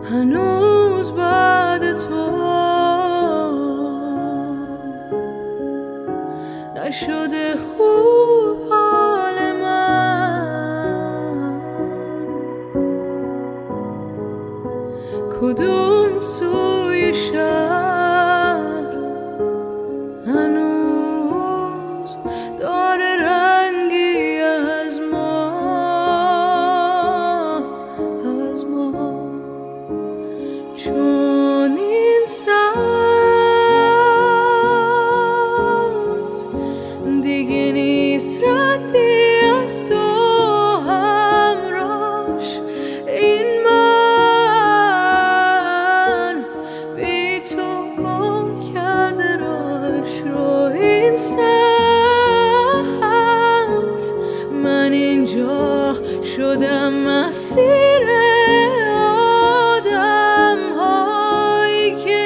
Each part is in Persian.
هنوز بعد تو نشده خوب حال من. کدوم سوی شهر هنوز داره رنگی از ما، از ما. چون این سمت دیگه نیست ردی از تو همراش. این من بی تو گم کرده راش رو. این سمت من اینجا شدم مسیر آدم هایی که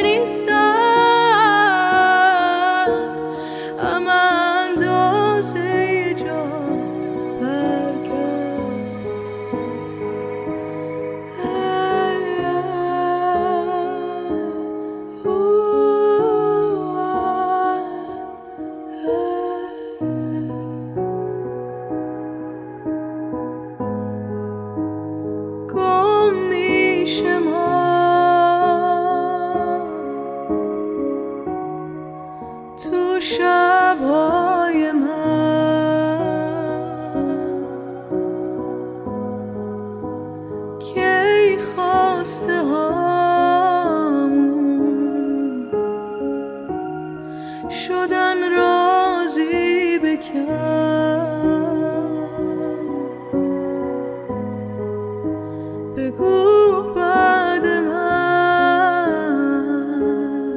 نیستن، اما اندازه ایجاد برگرد. گم میشه ما تو شب‌های من که ای خواسته هامون شدن راضی بکن. بگو بعد من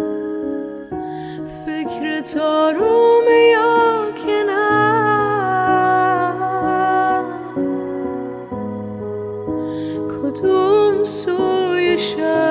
فکرت آرومه یا که نه؟ کدوم سوی شهر